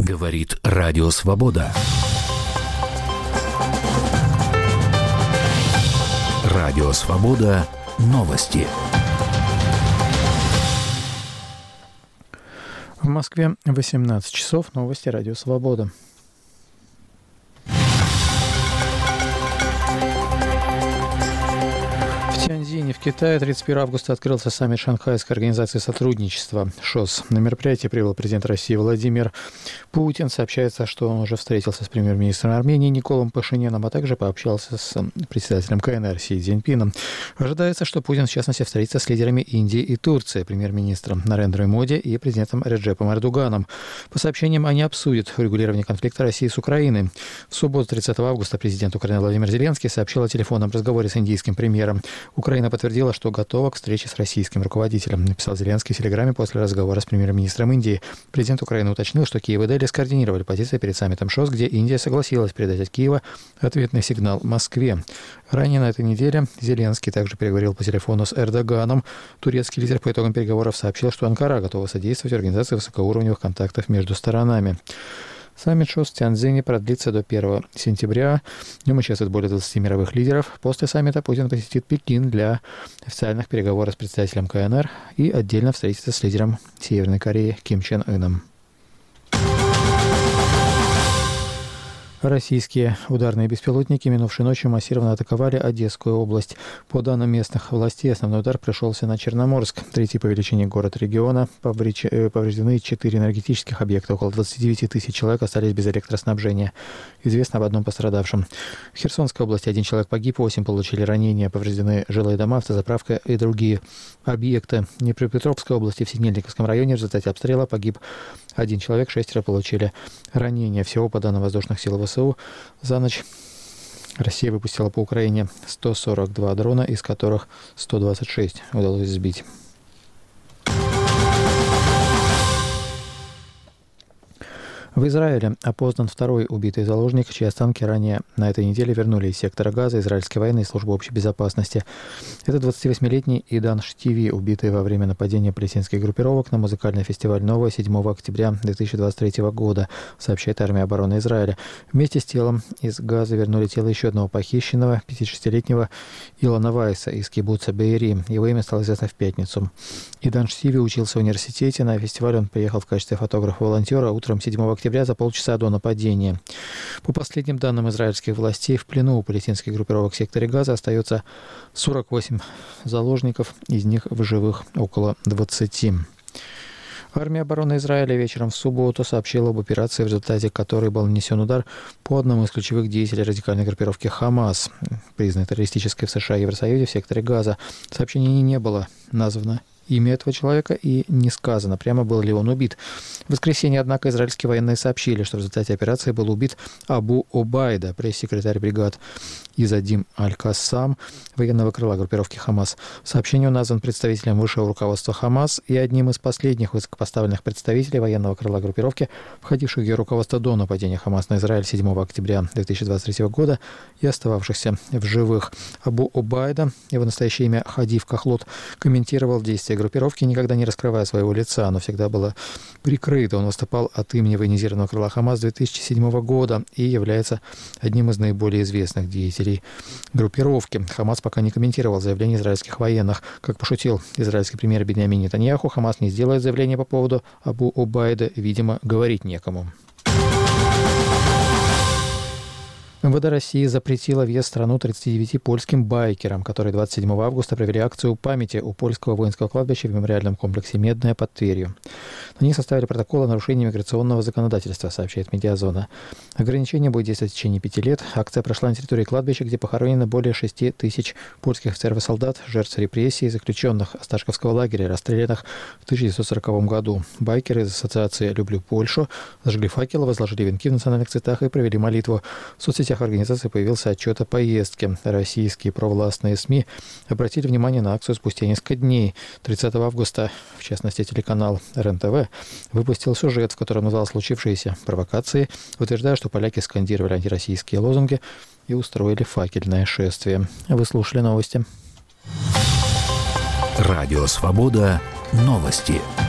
Говорит Радио Свобода. Радио Свобода. Новости. В Москве 18 часов. Новости Радио Свобода. В Тяньцзине, в Китае, 31 августа открылся саммит Шанхайской организации сотрудничества ШОС. На мероприятие прибыл президент России Владимир Путин. Сообщается, что он уже встретился с премьер-министром Армении Николом Пашиняном, а также пообщался с председателем КНР Си Цзиньпином. Ожидается, что Путин, в частности, встретится с лидерами Индии и Турции, премьер-министром Нарендрой Моди и президентом Реджепом Эрдоганом. По сообщениям, они обсудят урегулирование конфликта России с Украиной. В субботу, 30 августа, президент Украины Владимир Зеленский сообщил о телефонном разговоре с индийским премьером. Украина подтвердила, что готова к встрече с российским руководителем, написал Зеленский в телеграме после разговора с премьер-министром Индии. Президент Украины уточнил, что Киев и Дели скоординировали позиции перед саммитом ШОС, где Индия согласилась передать от Киева ответный сигнал Москве. Ранее на этой неделе Зеленский также переговорил по телефону с Эрдоганом. Турецкий лидер по итогам переговоров сообщил, что Анкара готова содействовать организации высокоуровневых контактов между сторонами. Саммит ШОС в Тяньцзине продлится до 1 сентября. В нем участвует более 20 мировых лидеров. После саммита Путин посетит Пекин для официальных переговоров с председателем КНР и отдельно встретится с лидером Северной Кореи Ким Чен Ыном. Российские ударные беспилотники минувшей ночью массированно атаковали Одесскую область. По данным местных властей, основной удар пришелся на Черноморск, третий по величине город региона. Повреждены 4 энергетических объекта. Около 29 тысяч человек остались без электроснабжения. Известно об одном пострадавшем. В Херсонской области 1 человек погиб, 8 получили ранения. Повреждены жилые дома, автозаправка и другие объекты. В Днепропетровской области в Синельниковском районе в результате обстрела погиб 1 человек, 6 получили ранения. Всего, по данным воздушных сил ВСУ, за ночь Россия выпустила по Украине 142 дрона, из которых 126 удалось сбить. В Израиле опознан второй убитый заложник, чьи останки ранее на этой неделе вернули из сектора Газа израильской военной службы общей безопасности. Это 28-летний Идан Штиви, убитый во время нападения палестинских группировок на музыкальный фестиваль «Новое» 7 октября 2023 года, сообщает армия обороны Израиля. Вместе с телом из Газа вернули тело еще одного похищенного, 56-летнего Илона Вайса из кибуца Беэри. Его имя стало известно в пятницу. Идан Штиви учился в университете. На фестиваль он приехал в качестве фотографа-волонтера утром 7 октября за полчаса до нападения. По последним данным израильских властей, в плену у палестинских группировок в секторе Газа остается 48 заложников, из них в живых около 20. Армия обороны Израиля вечером в субботу сообщила об операции, в результате которой был нанесен удар по одному из ключевых деятелей радикальной группировки «Хамас», признанной террористической в США и Евросоюзе в секторе Газа. В сообщении не было названо имя этого человека и не сказано, прямо был ли он убит. В воскресенье, однако, израильские военные сообщили, что в результате операции был убит Абу Обайда, пресс-секретарь бригад Изадим Аль-Кассам, военного крыла группировки «Хамас». В сообщении он назван представителем высшего руководства «Хамас» и одним из последних высокопоставленных представителей военного крыла группировки, входивших в ее руководство до нападения «Хамас» на Израиль 7 октября 2023 года и остававшихся в живых. Абу Обайда, его настоящее имя Хадив Кахлот, комментировал действия группировки, никогда не раскрывая своего лица, но всегда было прикрыто. Он выступал от имени военизированного крыла «Хамас» 2007 года и является одним из наиболее известных деятелей группировки. «Хамас» пока не комментировал заявление израильских военных. Как пошутил израильский премьер Биньямин Нетаньяху, «Хамас» не сделает заявление по поводу Абу Обайда, видимо, говорить некому. МВД России запретила въезд в страну 39 польским байкерам, которые 27 августа провели акцию памяти у польского воинского кладбища в мемориальном комплексе «Медное» под Тверью. На них составили протокол о нарушении миграционного законодательства, сообщает «Медиазона». Ограничение будет действовать в течение 5 лет. Акция прошла на территории кладбища, где похоронено более 6 тысяч польских офицеров и солдат, жертв репрессий, заключенных Осташковского лагеря, расстрелянных в 1940 году. Байкеры из ассоциации «Люблю Польшу» зажгли факелы, возложили венки в национальных цветах и провели молитву. В соцсетях организации появился отчет о поездке. Российские провластные СМИ обратили внимание на акцию спустя несколько дней. 30 августа, в частности, телеканал РЕН-ТВ выпустил сюжет, в котором назвал случившиеся провокации, утверждая, что поляки скандировали антироссийские лозунги и устроили факельное шествие. Вы слушали новости. Радио Свобода. Новости.